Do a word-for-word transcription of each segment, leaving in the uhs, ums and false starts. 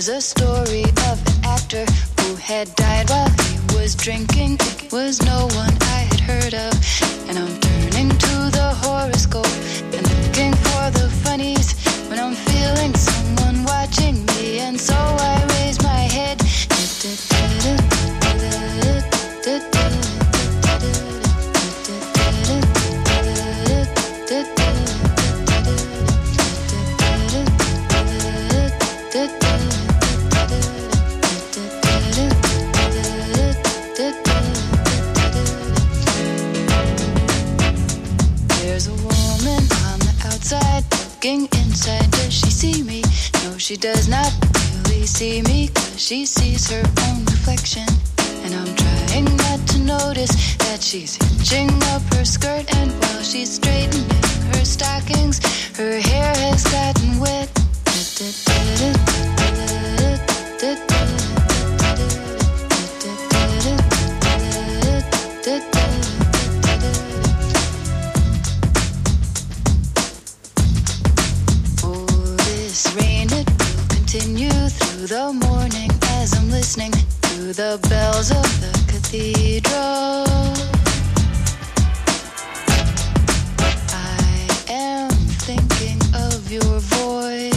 There's a story of an actor who had died while he was drinking. It was no one I had heard of. And I'm turning to the horoscope and looking for the funnies when I'm feeling someone watching me. And so I raise my head. There's a woman on the outside looking inside. Does she see me? No, she does not really see me, 'cause she sees her own reflection. And I'm trying not to notice that she's hitching up her skirt, and while she's straightening her stockings, her hair has gotten wet. Oh, this rain, it will continue through the morning as I'm listening to the bells of the cathedral. I am thinking of your voice.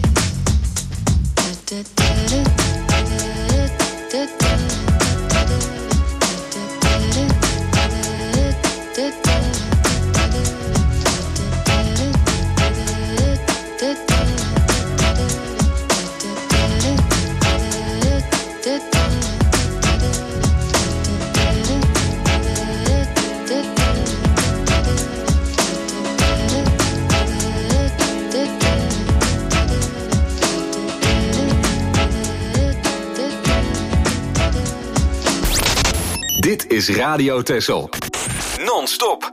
Dit is Radio Texel. Non-stop.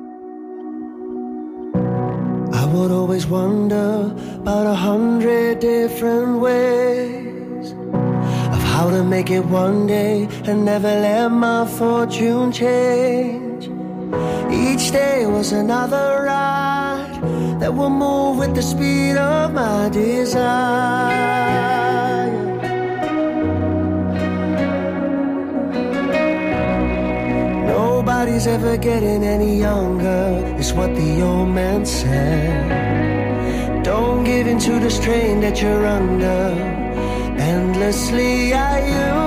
I would always wonder about a hundred different ways of how to make it one day and never let my fortune change. Each day was another ride that will move with the speed of my desire. Nobody's ever getting any younger, is what the old man said. Don't give in to the strain that you're under. Endlessly I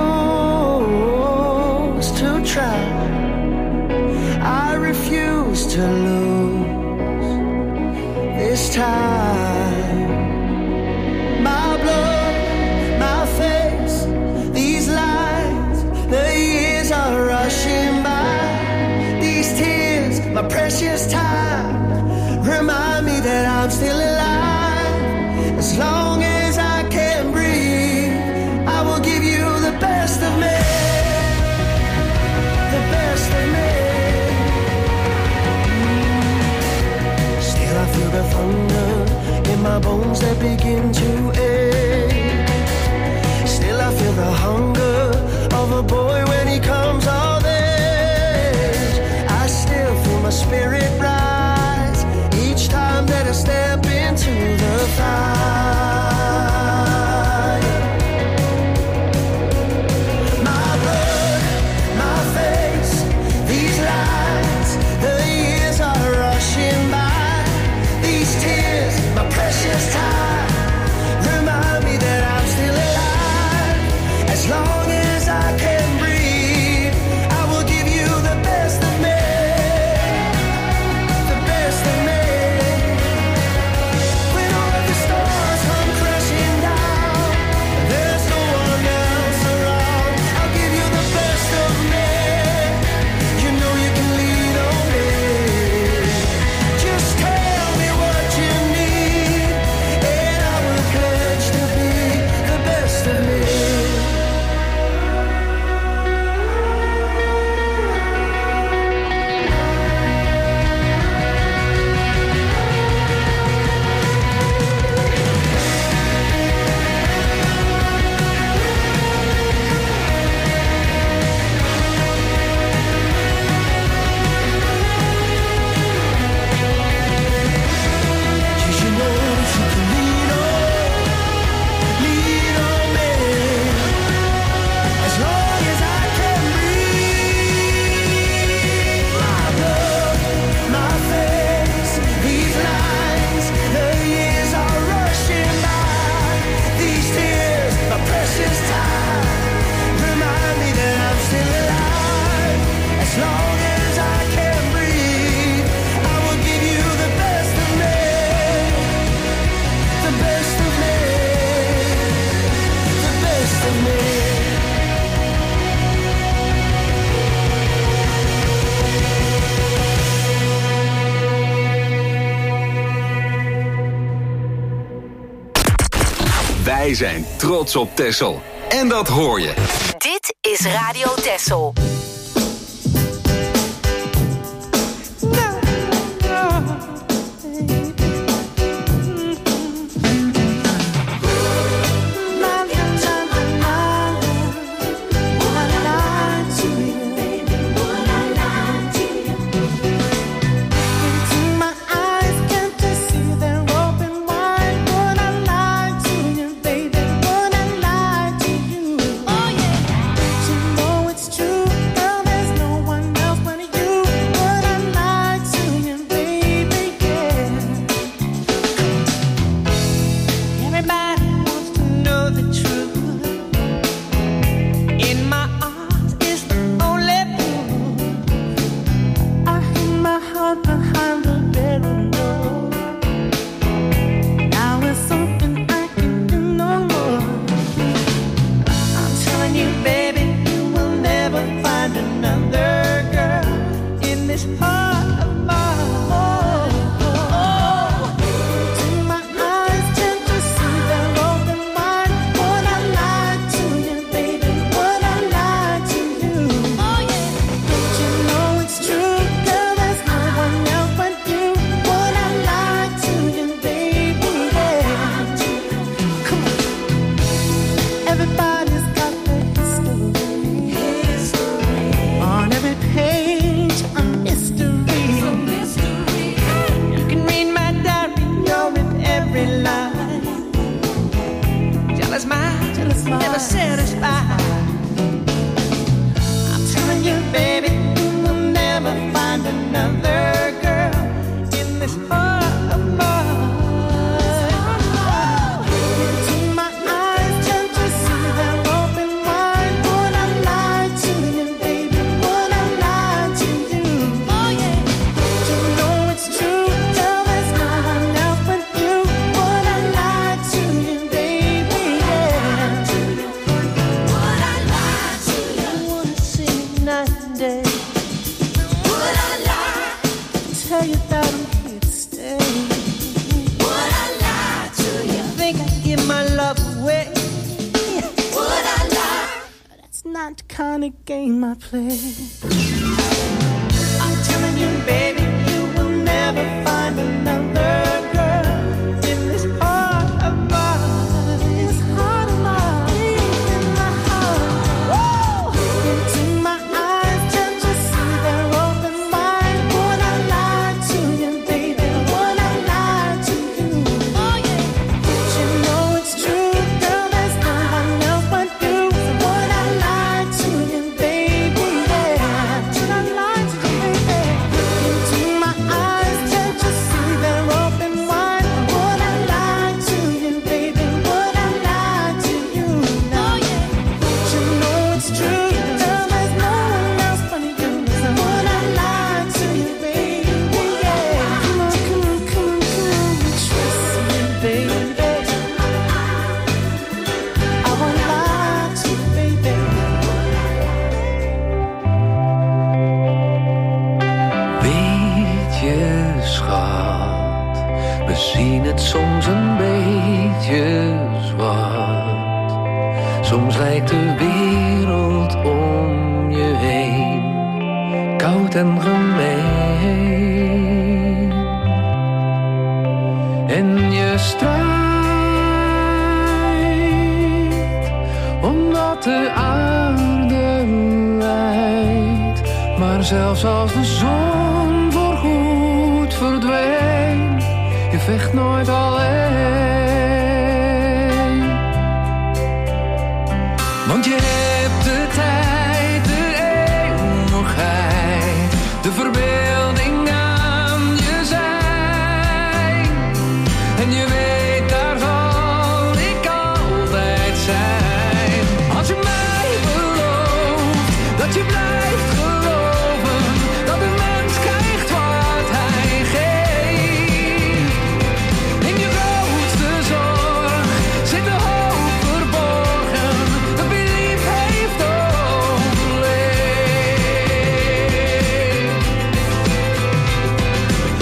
used to try. I refuse to lose this time. My blood, my face, these lines, the years are rushing by. My precious time, remind me that I'm still alive. As long as I can breathe, I will give you the best of me, the best of me. Still I feel the thunder in my bones that begin to ache. Still I feel the hunger of a boy when he comes of age. I still feel my spirit rise each time that I step into the fire. Wij zijn trots op Texel. En dat hoor je. Dit is Radio Texel. Zelfs als de zon voorgoed verdween, je vecht nooit alleen. Want je hebt de tijd, de eeuwigheid, de verbeelding aan je zij. En je weet, daar zal ik altijd zijn. Als je mij belooft dat je blijft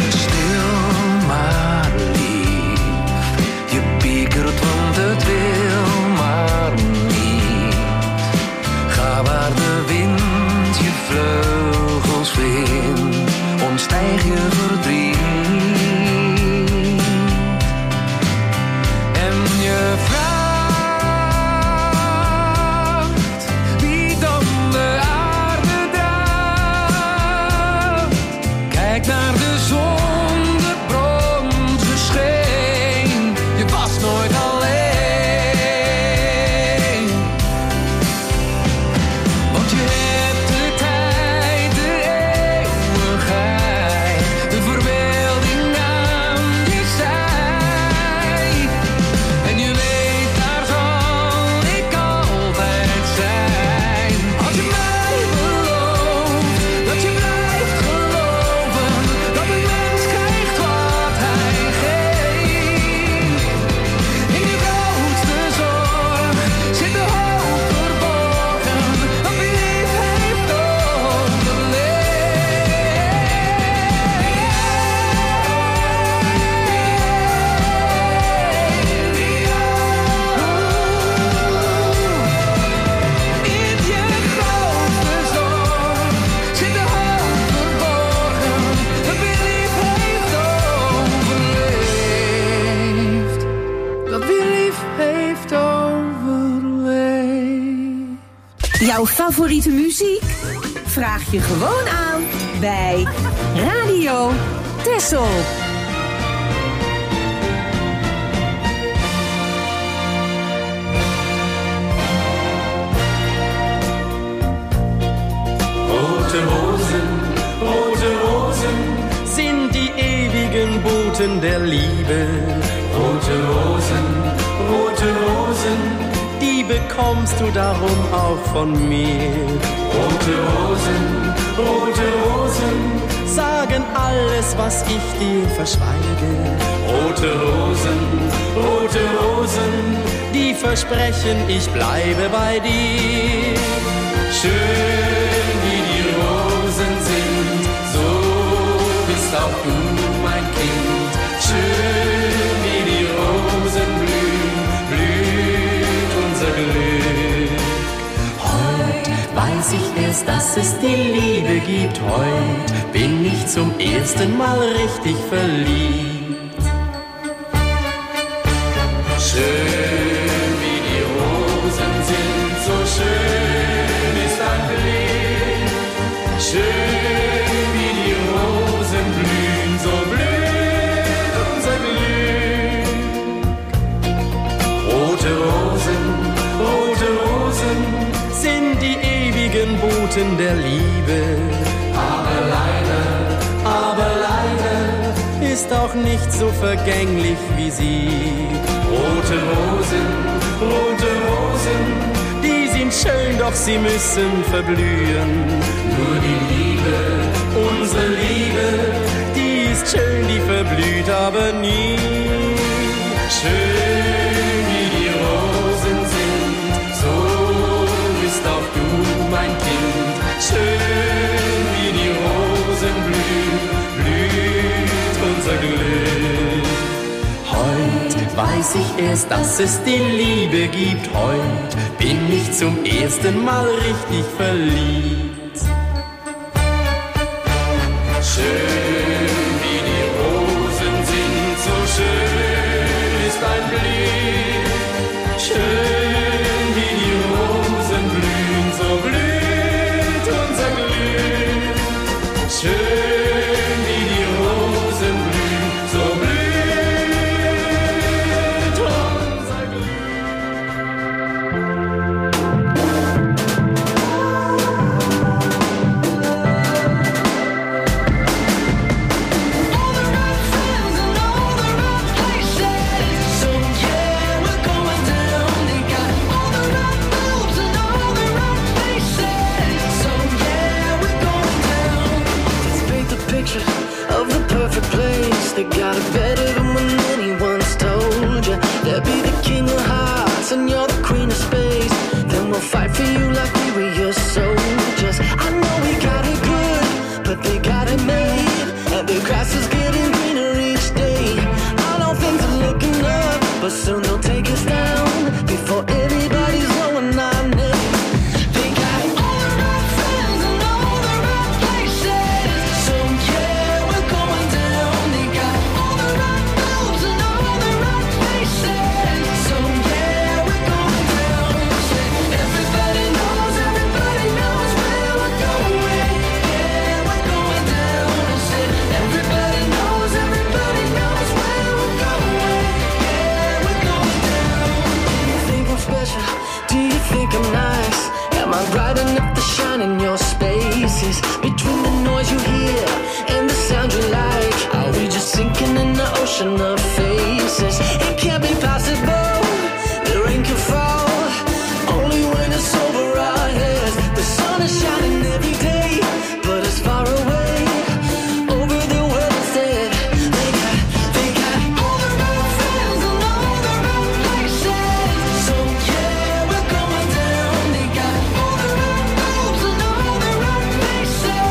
het wild. jouw favoriete muziek? Vraag je gewoon aan bij Radio Texel. Rote Rosen, rote Rosen sind die ewigen Boten der Liebe. Rote Rosen, rote Rosen, die bekommst du darum auch von mir. Rote Rosen, rote Rosen, sagen alles, was ich dir verschweige. Rote Rosen, rote Rosen, die versprechen, ich bleibe bei dir. Schön wie die Rosen sind, so bist auch du mein Kind. Schön wie die Rosen blühen, blüht unser Glück. Heute weiß ich erst, dass es die Liebe gibt. Heute bin ich zum ersten Mal richtig verliebt. Schön wie die Rosen sind, so schön ist ein Blick. Schön wie die Rosen blühen, so blüht unser Glück. Rote Rosen, rote Rosen sind die ewigen Boten der Liebe. Aber leider, aber leider ist auch nicht so vergänglich wie sie. Rote Rosen, rote Rosen, die sind schön, doch sie müssen verblühen. Nur die Liebe, unsere Liebe, die ist schön, die verblüht aber nie. Schön wie die Rosen sind, so bist auch du mein Kind. Schön wie die Rosen blühen, blüht unser Glück. Heute weiß ich erst, dass es die Liebe gibt. Heute bin ich zum ersten Mal richtig verliebt. Schön wie die Rosen sind, so schön ist ein Blick. Schön wie die Rosen blühen, so blüht unser Glück. Schön wie die Rosen blühen, so blüht unser Glück. Of the perfect place, they got it better than when anyone's told you. They'll be the king of hearts and you're the queen of space. Then we'll fight for you like we were your soldiers. I know we got it good, but they got it made, and the grass is getting greener each day. I know things are looking up, but soon they'll take us down before anybody's knowing our name. Bright enough to shine in your spaces. Between the noise you hear and the sound you like, are we just sinking in the ocean of faces? It can't be possible, the rain can fall only when it's over our heads. The sun is shining every day, but it's far away over the world instead. They got, they got all the wrong friends and all the wrong places. So yeah, we're going down. They got all the wrong moves and all the wrong places.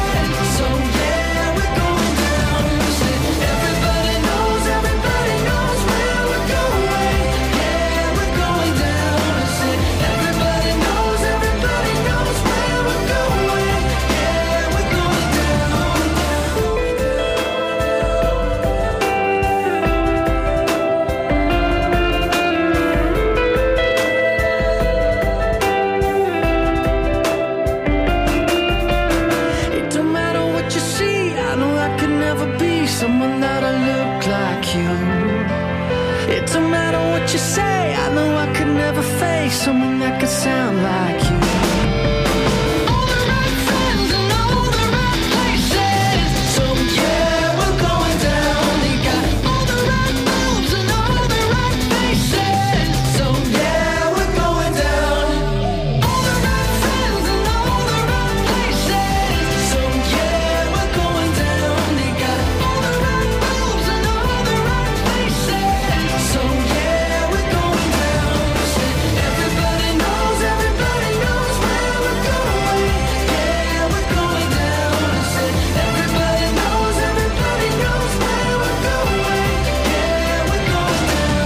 someone that'll look like you. It don't matter what you say, I know I could never face someone that could sound like you. All the right friends and all the right places. So yeah, we're going down. They got all the right moves and all the right faces. So yeah, we're going down. All the right friends and all the right places. So yeah, we're going down. They got all the right moves and all the right faces. So yeah, we're going down. Everybody knows, everybody knows where we're going. Yeah, we're going down. Everybody knows, everybody knows where we're going. Yeah, we're going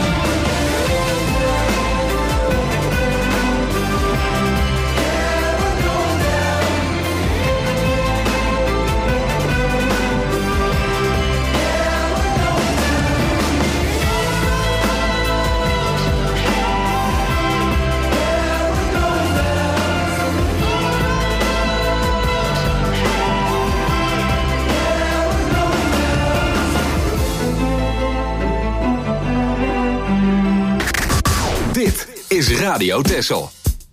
Dit is Radio Texel.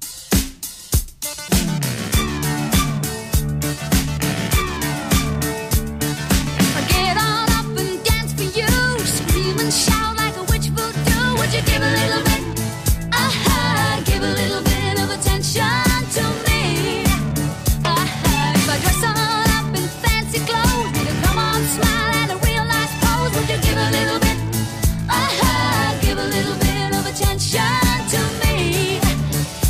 Get on up and dance for you. Scream and shout like a witch will do. Would you give a little bit? Uh-huh. Give a little bit of attention to me. Uh-huh. If I dress all up in fancy clothes, need a come on smile and a real nice pose. Would you give a little bit? Uh-huh. Give a little bit of attention to me.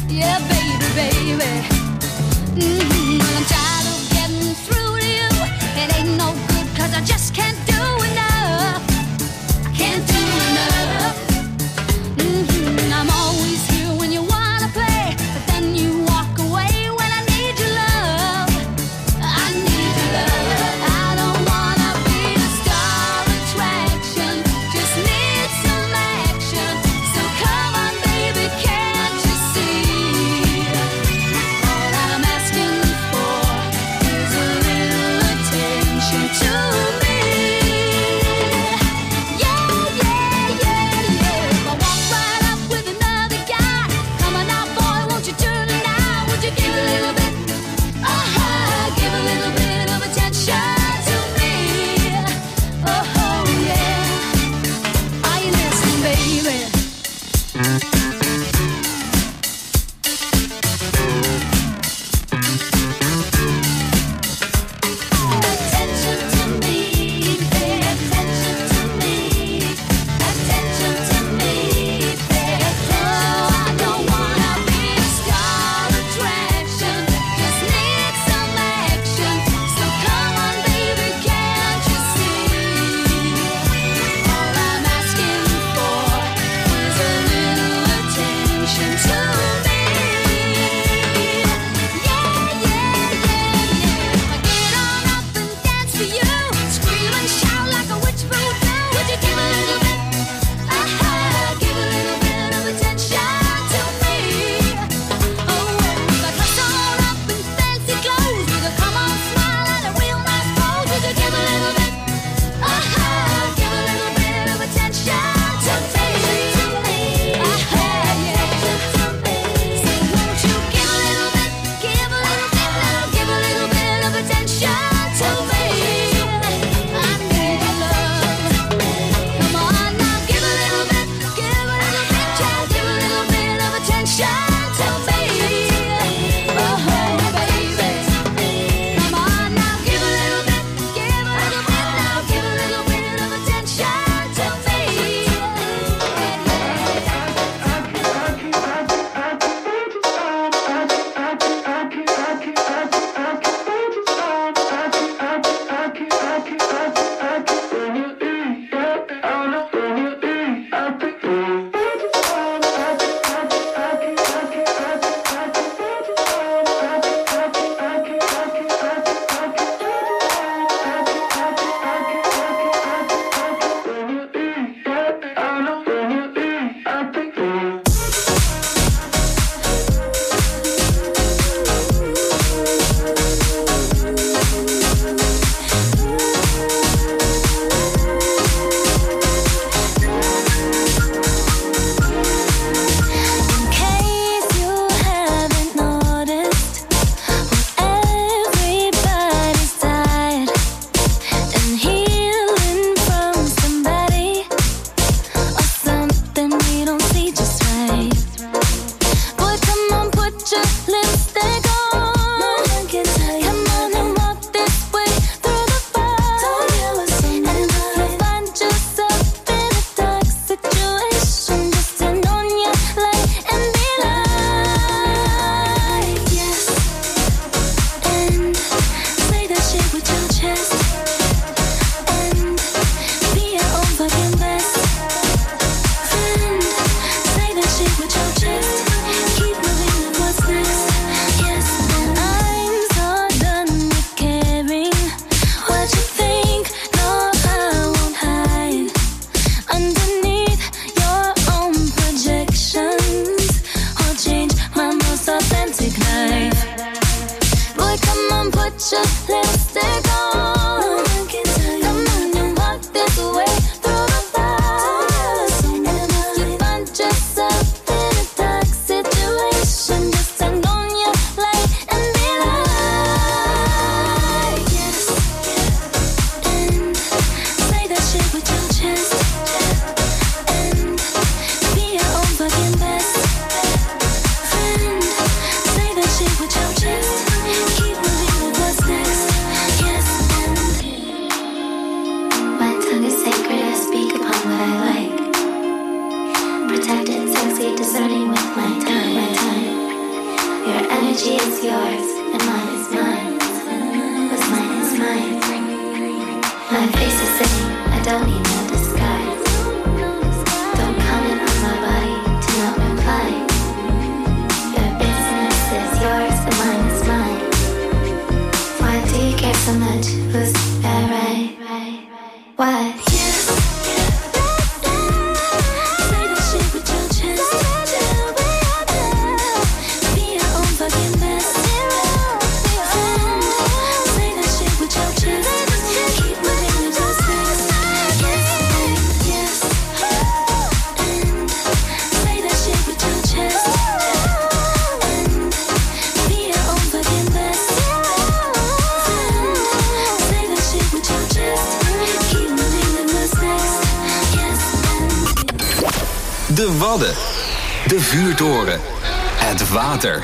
De Wadden. De Vuurtoren. Het water.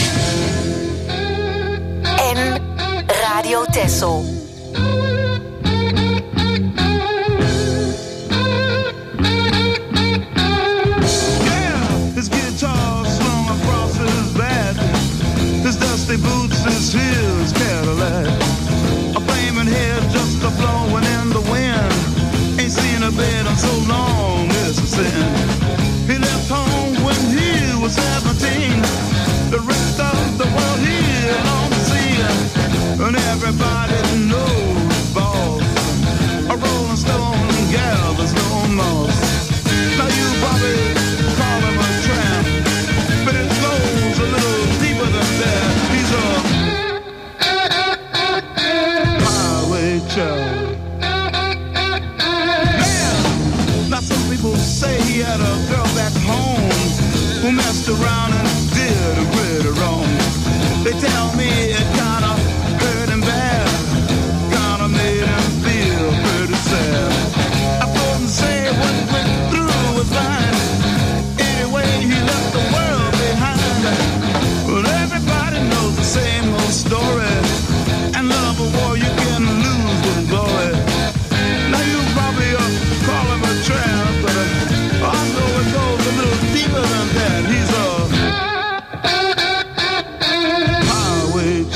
En Radio Texel. Dusty boots, his heels, Cadillac. A flaming head just a blowing in the wind. Ain't seen a bed in so long, it's a sin. He left home when he was seventeen. The rest of the world here on the scene. And everybody knows balls. A rolling stone gathers no moss. Now you probably call him a tramp, but it goes a little deeper than that. He's a highway child. Man, now some people say he had a girl back home who messed around and did a pretty wrong. They tell me it kinda hurt him bad, kinda made him feel pretty sad. I couldn't say what went through his mind. Anyway, he left the world behind. But everybody knows the same old story. And love a war you can lose with glory. Now you probably uh, call him a tramp, but uh, I know it goes a little deeper than that. He's a highway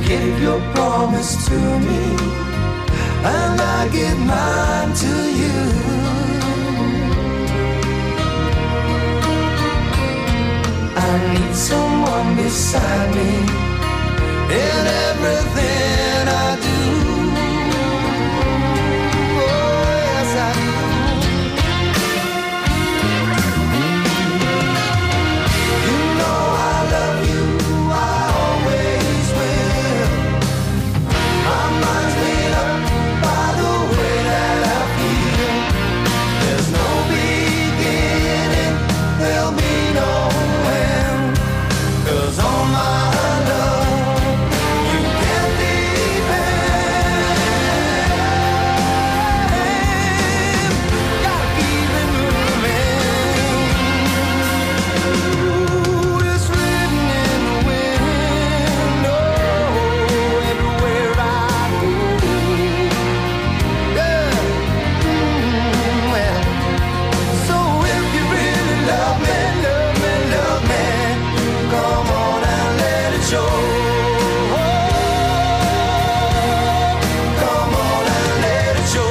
give your promise to me, and I give mine to you. I need someone beside me in everything I do. Oh, yes, I do. You know I love you, I always will. My mind's made up by the way that I feel. There's no beginning, there'll be no end. 'Cause all my love, you can depend. Gotta keep it moving. Ooh, it's written in the wind. Oh, everywhere I go. Yeah. Mm, well, so if you really love me, love me, love me, come on and let it show. Come on and let it show.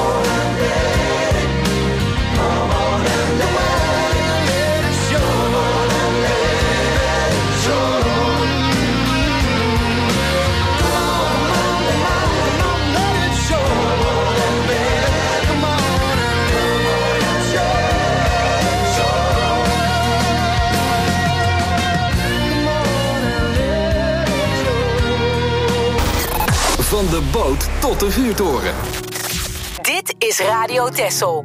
Come on and let it show. Come on and let it show. Come on and let it show. Come on and let it show. Van de boot tot de vuurtoren. Dit is Radio Texel.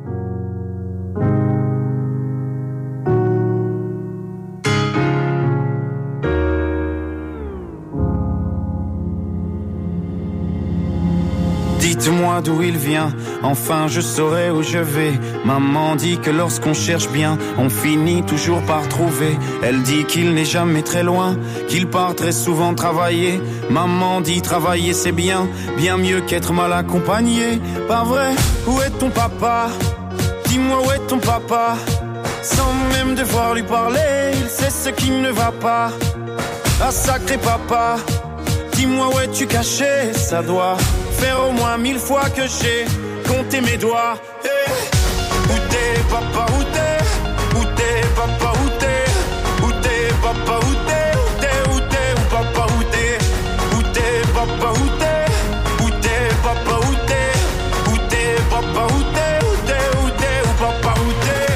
Dites-moi d'où il vient, enfin je saurai où je vais. Maman dit que lorsqu'on cherche bien, on finit toujours par trouver. Elle dit qu'il n'est jamais très loin, qu'il part très souvent travailler. Maman dit travailler c'est bien, bien mieux qu'être mal accompagné. Pas vrai? Où est ton papa? Dis-moi où est ton papa? Sans même devoir lui parler, il sait ce qui ne va pas. Ah sacré papa, dis-moi où es-tu caché? Ça doit faire au moins mille fois que j'ai compté mes doigts. Hey. Où t'es papa, où t'es? Où t'es papa, où t'es? Où t'es papa, où t'es? Où t'es, où t'es, où papa, où t'es? Où t'es papa, où t'es? Où t'es papa, où t'es? Où t'es papa, où t'es? Où t'es, où t'es, où papa, où t'es?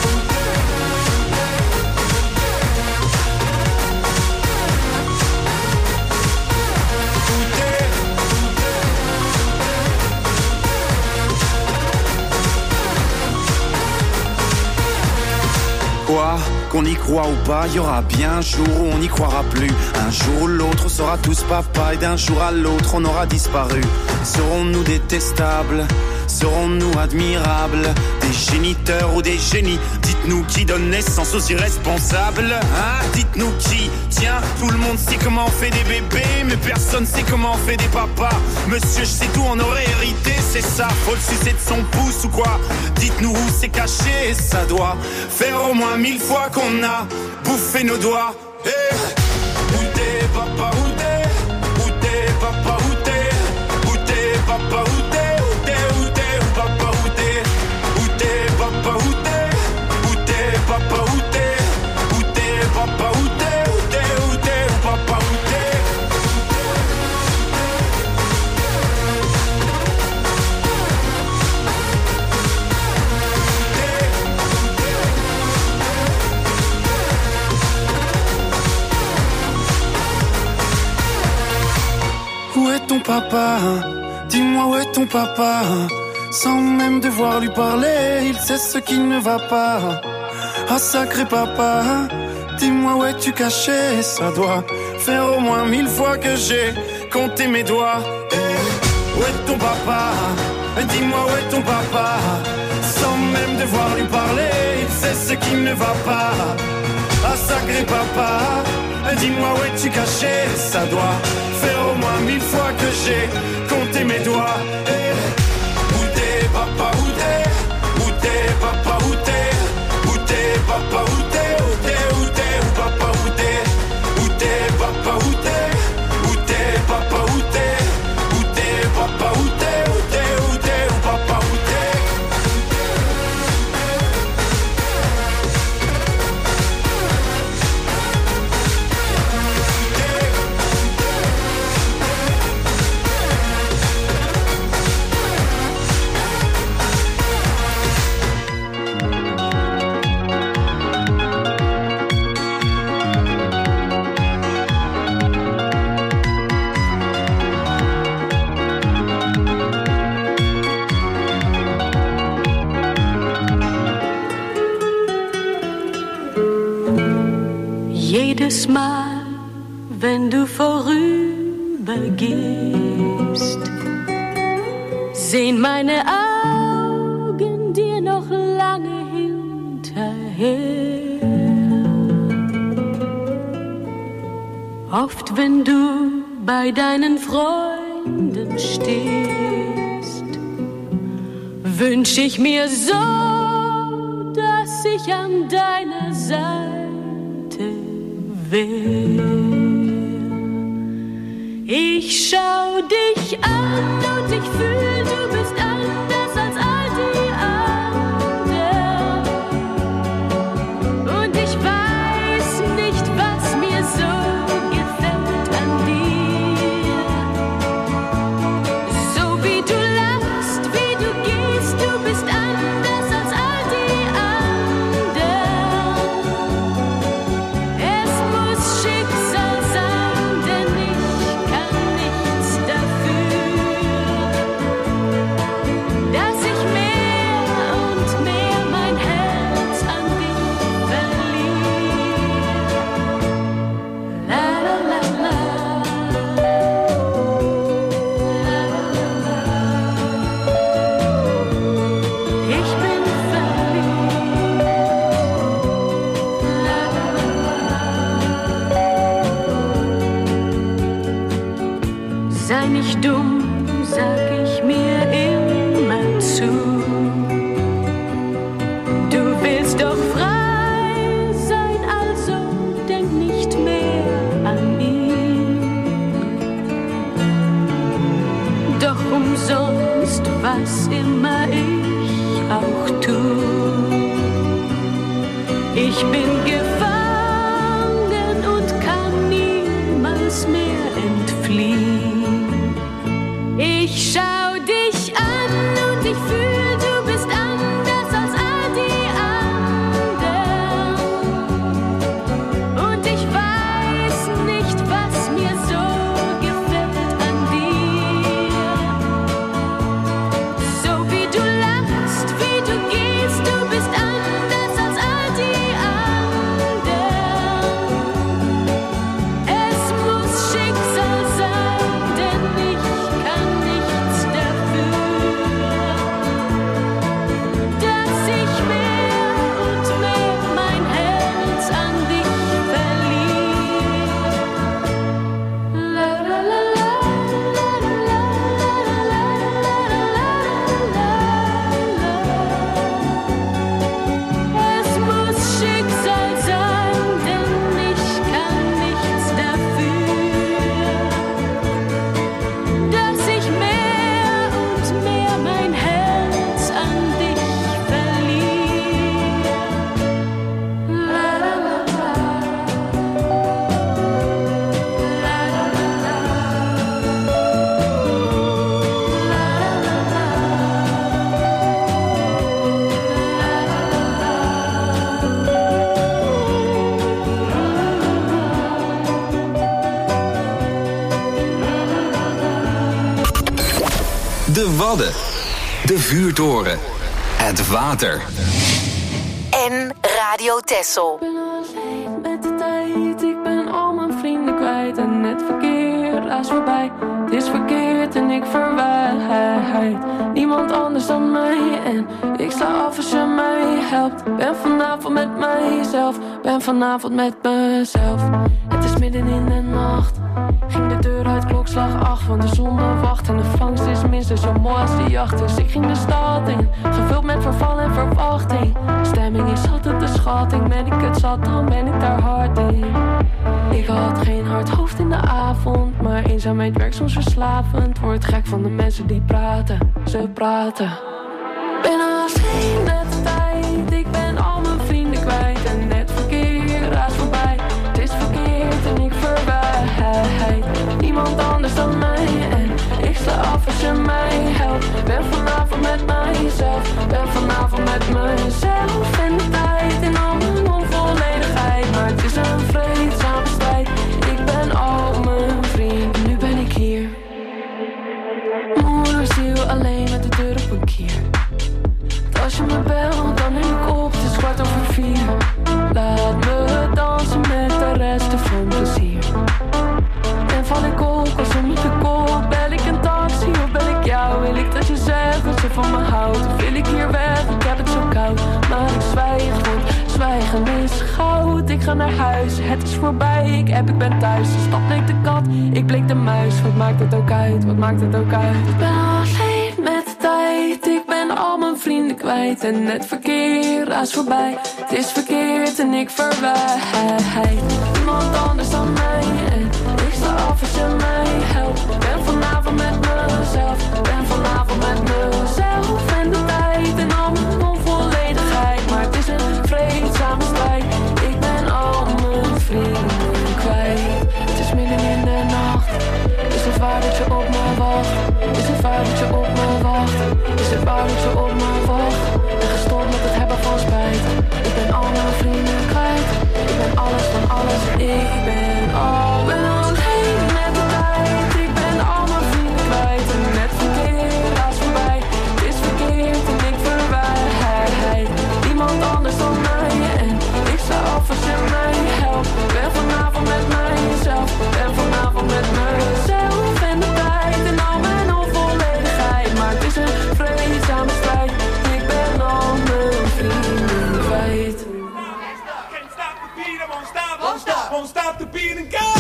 Quoi? Qu'on y croit ou pas, y aura bien un jour où on n'y croira plus. Un jour ou l'autre, on sera tous papa, et d'un jour à l'autre, on aura disparu. Serons-nous détestables? Serons-nous admirables? Des géniteurs ou des génies? Dites-nous qui donne naissance aux irresponsables, hein? Dites-nous qui? Tiens, tout le monde sait comment on fait des bébés, mais personne sait comment on fait des papas. Monsieur, je sais tout, on aurait hérité, c'est ça. Faut le sucer de son pouce ou quoi? Dites-nous où c'est caché, ça doit faire au moins mille fois qu'on a bouffé nos doigts. Hey. Où t'es papa, où t'es? Où t'es papa, où t'es? Où t'es papa, où t'es? Où t'es, où t'es, où papa, où t'es? Où t'es papa, où t'es? Où t'es papa, où t'es? Où t'es papa, où t'es? Où t'es, où t'es, où papa, où t'es? Où est ton papa? Dis-moi où est ton papa? Sans même devoir lui parler, il sait ce qui ne va pas. Ah sacré papa, dis-moi où es-tu caché? Ça doit faire au moins mille fois que j'ai compté mes doigts. Hey. Où est ton papa? Dis-moi où est ton papa? Sans même devoir lui parler, il sait ce qui ne va pas. Ah sacré papa, dis-moi où es-tu caché? Ça doit faire au moins mille fois que j'ai compté mes doigts. Hey. Où t'es papa, où t'es? Où t'es papa, où t'es? Où t'es papa, où t'es? Où t'es, où t'es, où papa, où t'es? Où t'es papa, où t'es? Où t'es wenn du vorübergehst, sehen meine Augen dir noch lange hinterher. Oft, wenn du bei deinen Freunden stehst, wünsch ich mir so, dass ich an deiner Seite wär. Ich schau dich an und ich fühl, du bist anders als all die anderen. Und ich weiß nicht, was mir so gefällt an dir. So wie du lachst, wie du gehst, du bist anders als all die anderen. Es muss Schicksal sein, denn ich kann nichts dafür, dass ich mehr und mehr mein Herz an dich verliere. La la la la. Ich bin verliebt. La la la. Sei nicht dumm, sag ich mir immer zu. Du willst doch frei sein, also denk nicht mehr an ihn. Doch umsonst, was immer ich auch tu. Ich bin gefangen und kann niemals mehr entfliehen. Ich schau dich an und ich fühl, du bist anders als all die anderen. Und ich weiß nicht, was mir so gefällt an dir. So wie du lachst, wie du gehst, du bist anders als all die anderen. Es muss Schicksal sein, denn ich kann nichts dafür, dass ich mehr und mehr mein Herz an dich verliere. La la la la, la la la la la. Es muss Schicksal sein, denn ich kann nichts dafür, dass ich mehr und mehr mein Herz an dich verliere. La la la la. La la la la. La la la De Wadden. De Vuurtoren. Het water. En Radio Texel. Ik ben alleen met de tijd, ik ben al mijn vrienden kwijt. En het verkeer raast voorbij, het is verkeerd en ik verwijt niemand anders dan mij. En ik sla af als je mij helpt. Ben vanavond met mijzelf, ben vanavond met mezelf. Het is midden in de nacht, ging de deur uit klokslag acht. Want de zon wacht en de vangst is minstens zo mooi als de jacht. Dus ik ging de stad in, gevuld met verval en verwachting. Stemming is altijd de schatting, ben ik het zat dan ben ik daar hard in. Ik had geen hard hoofd in de avond, maar eenzaamheid werkt soms verslavend. Word gek van de mensen die praten, ze praten. Ben alleen met de tijd, ik ben al mijn vrienden kwijt. En het verkeer raast voorbij, het is verkeerd en ik verwijt niemand anders dan mij. En ik sla af als je mij helpt. Ben vanavond met mijzelf, ben vanavond met mijzelf. En de tijd in al mijn onvolledigheid, maar het is een vreedzame strijd. Ik ben al mijn vriend, nu ben ik hier. Moederziel alleen met de deur op een kier. Als je me ik ga naar huis. Het is voorbij, ik app, ik ben thuis. De stad bleek de kat, ik bleek de muis. Wat maakt het ook uit, wat maakt het ook uit? Ik ben alleen met de tijd. Ik ben al mijn vrienden kwijt. En het verkeer raast voorbij. Het is verkeerd en ik verwijt niemand anders dan mij. En ik sta af als je mij helpt. Ben vanavond met mezelf. Ben vanavond met mezelf. En de tijd en al mijn onvolledigheid. Maar het is een vreedzame strijd. Ik ben al mijn vrienden kwijt. Het is midden in de nacht. Is het waar dat je op me wacht? Is het waar dat je op me wacht? Is het waar dat je op me wacht? En gestopt met het hebben van spijt. Ik ben al mijn vrienden kwijt. Ik ben alles van alles. Ik ben al ben alleen met de tijd. Ik ben al mijn vrienden kwijt. En het verkeer raast voorbij. Het is verkeerd en ik verwijt niemand anders dan mij. En ik sta af als je mij helpt. Ben vanavond met mijzelf. Ben vanavond met mezelf. En de tijd en al mijn onvolledigheid. Maar het is een vreedzame strijd. Ik ben al mijn vrienden kwijt. Can't stop the beat, I won't stop, won't stop, won't stop the beat and go.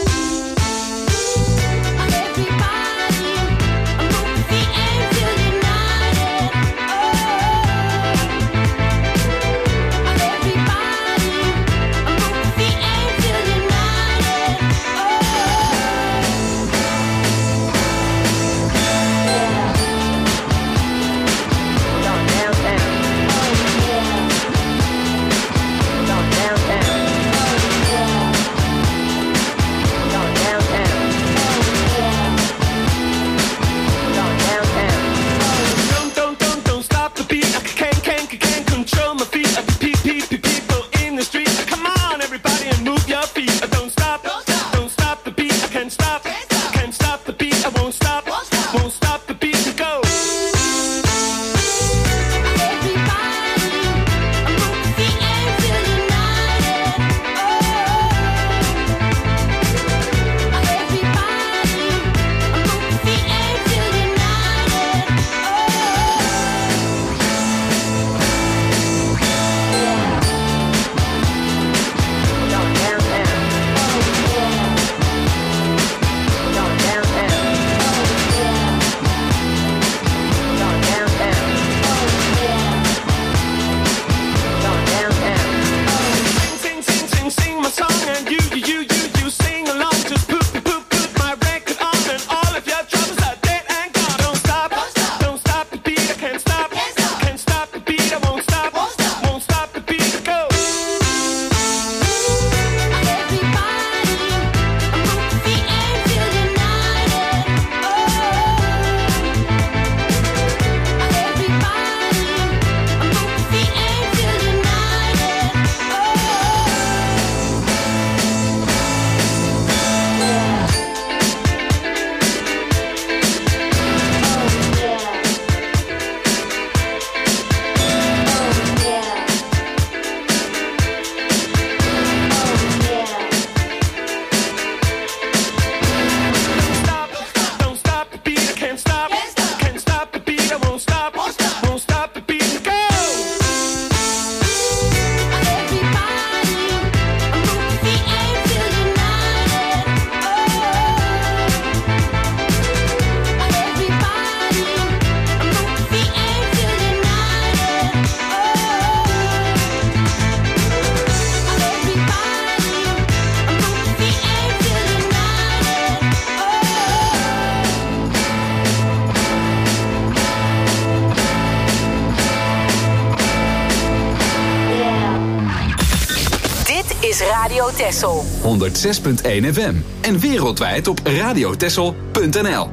Radio Texel. honderdzes punt één F M. En wereldwijd op radiotexel punt n l.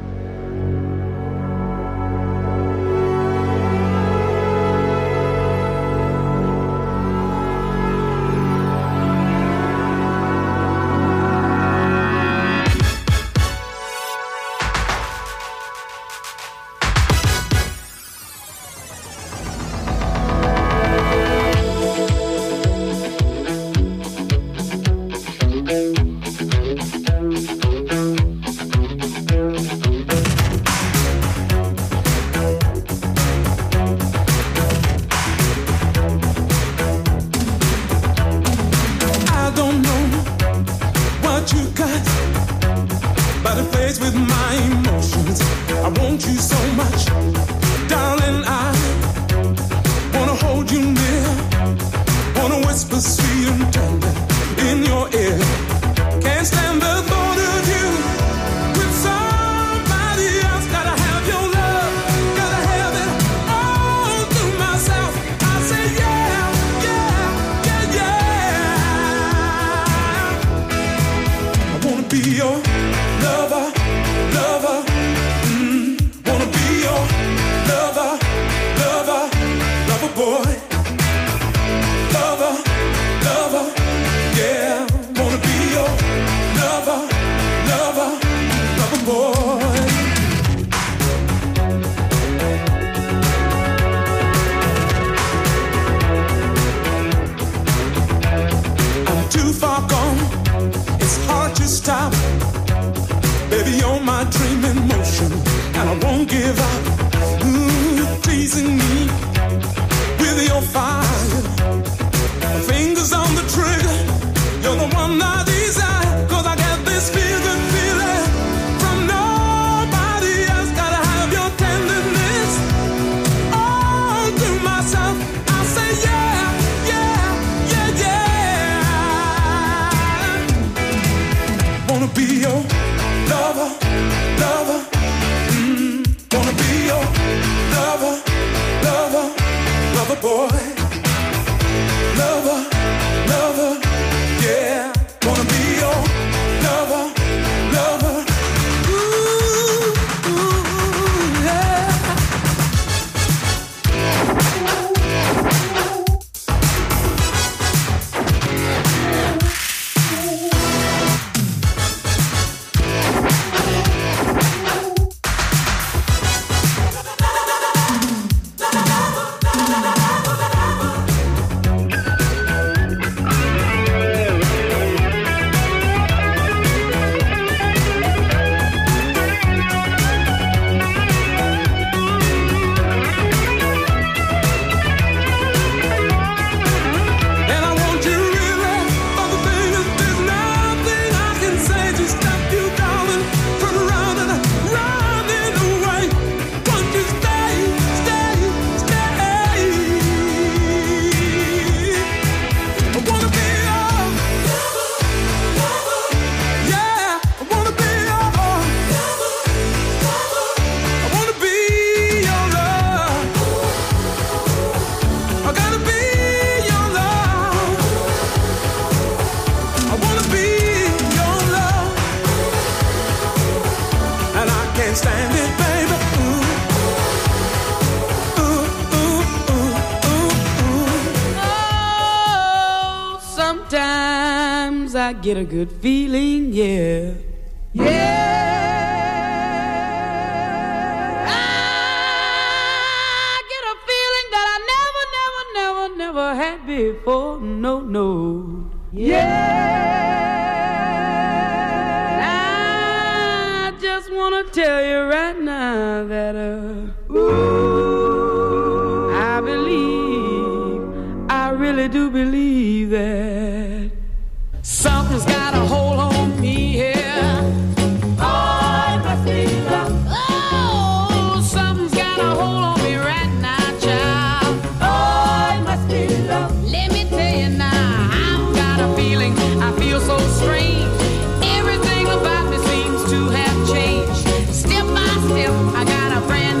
but it plays with my emotions. I want you so much, darling. I wanna hold you near, wanna whisper sweet and tender in your ear. Can't stand the thought of you with somebody else. Gotta have your love, gotta have it all to myself. I say yeah, yeah, yeah, yeah. I wanna be your lover, lover. Mm, wanna be your lover, lover, lover boy. Lover, lover, yeah. Wanna be your lover, lover, lover boy. I'm too far gone, it's hard to stop. Baby, you're my dream in motion, and I won't give up. Ooh, you're pleasing me with your fire. Fingers on the trigger, you're the one I desire. Cause I got this feeling, feeling from nobody else. Gotta have your tenderness all to myself. I say yeah, yeah, yeah, yeah. Wanna be your lover, lover. Mm, wanna be your lover, lover, lover boy. Lover, lover, yeah. Wanna be your lover, lover. Ooh, ooh, yeah. And I want you really, but the thing is there's nothing I can say to stop you, darling. Turn around and running away. Won't you stay, stay, stay? I wanna be your lover, lover. Yeah, I wanna be your lover, lover. I wanna be your love. I gotta be your love. I wanna be your love. And I can't stand it, baby. Ooh. Ooh, ooh, ooh, ooh, ooh. Oh, sometimes I get a good feeling, yeah. Yeah. I get a feeling that I never, never, never, never had before. No, no. Yeah. I just wanna tell you right now that uh, ooh, I believe, I really do believe that something's got a hold on me here. Oh, it must be love. Oh, something's got a hold on me right now, child. Oh, it must be love. Let me tell you now, I've got a feeling, I feel so strange. Everything about me seems to have changed. Step by step, I got a brand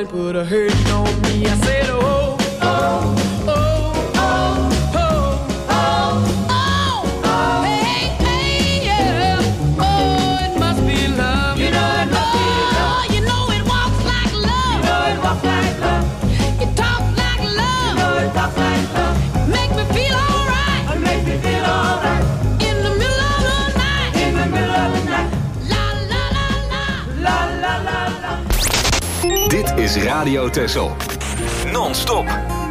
put a hurting on me. I said, oh, oh, oh, oh, oh, oh, oh, hey, hey, yeah. Oh, it must be love. You know it must be love. You know it walks like love. You know it walks like love. It talks like love. You know it talks like love. Make me feel alright. It makes me feel alright. In the middle of the night. In the middle of the night. La la la la. La la la la. Dit is Radio Texel. Non-stop.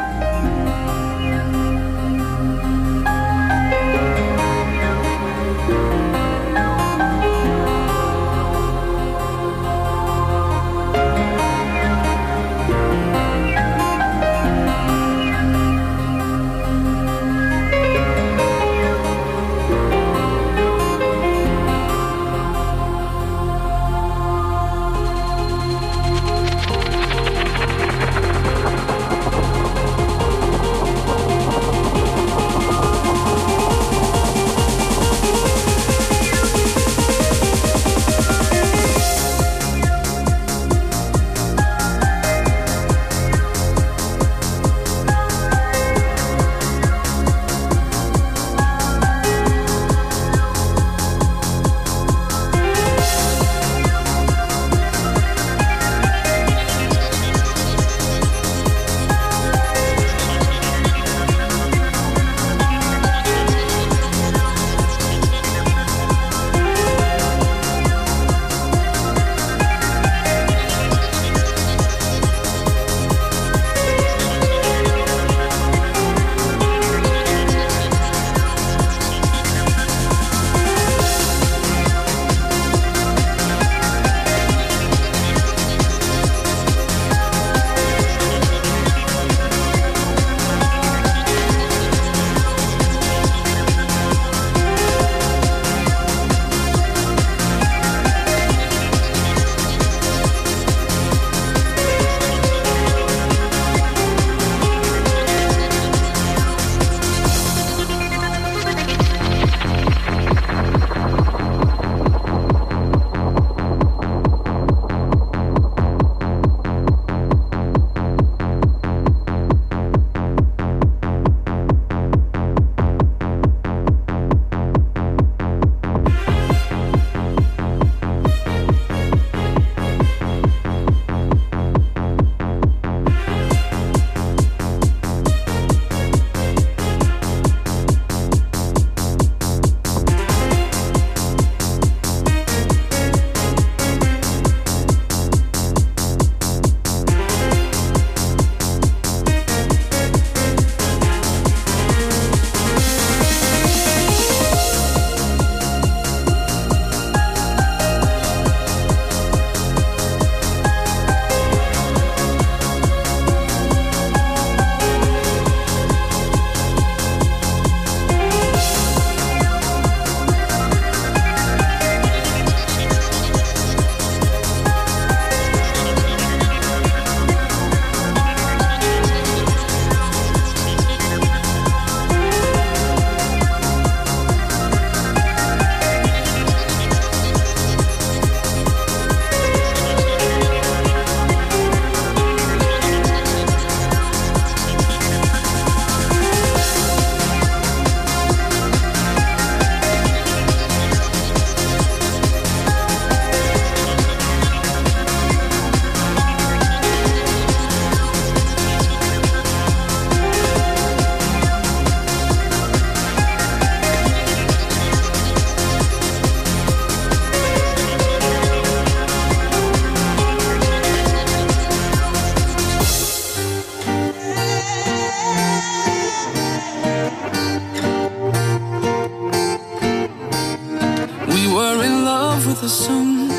the sun.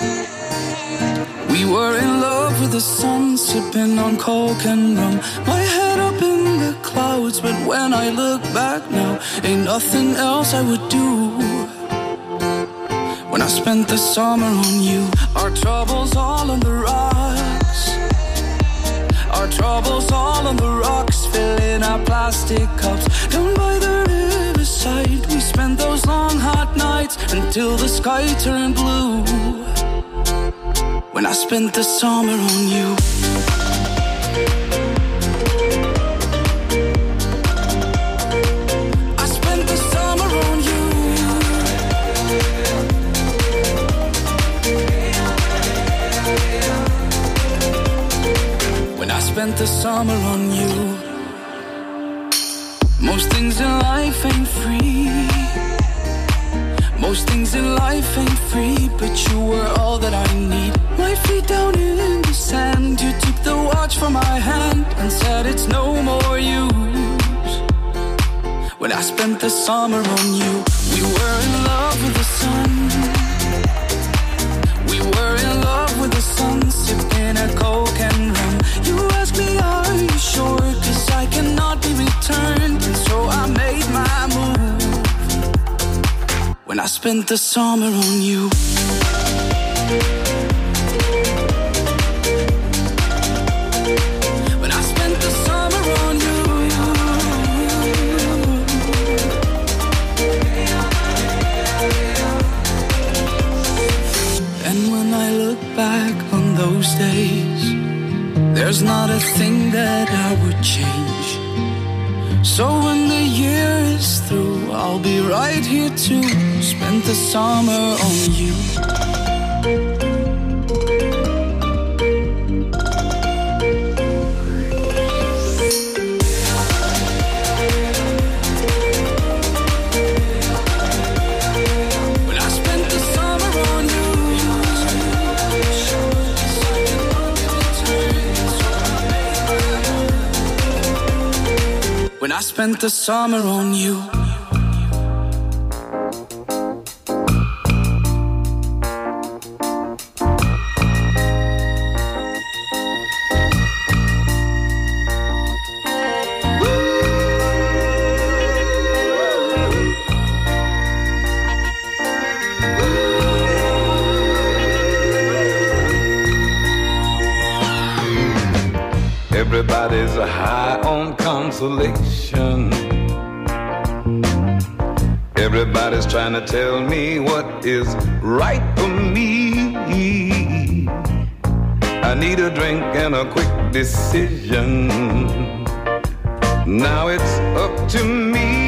We were in love with the sun, sipping on coke and rum. My head up in the clouds, but when I look back now, ain't nothing else I would do. When I spent the summer on you, our troubles all on the rocks. Our troubles all on the rocks, filling our plastic cups. Down by the riverside, we spent those long hot nights until the sky turned blue. when I spent the summer on you. I spent the summer on you. When I spent the summer on you. Most things in life ain't free. Most things in life ain't free, but you were all that I need. My feet down in the sand, you took the watch from my hand and said it's no more use. When I spent the summer on you, we were in love with the sun. We were in love with the sun, sipping a Coke and rum. You asked me, are you sure? Cause I cannot be returned, and so I made my move. When I spent the summer on you. When I spent the summer on you. And when I look back on those days, there's not a thing that I would change. So when the year is through, I'll be right here to spend the summer on you. When I spent the summer on you. When I spent the summer on you. Everybody's high on consolation. Everybody's trying to tell me what is right for me. I need a drink and a quick decision. Now it's up to me.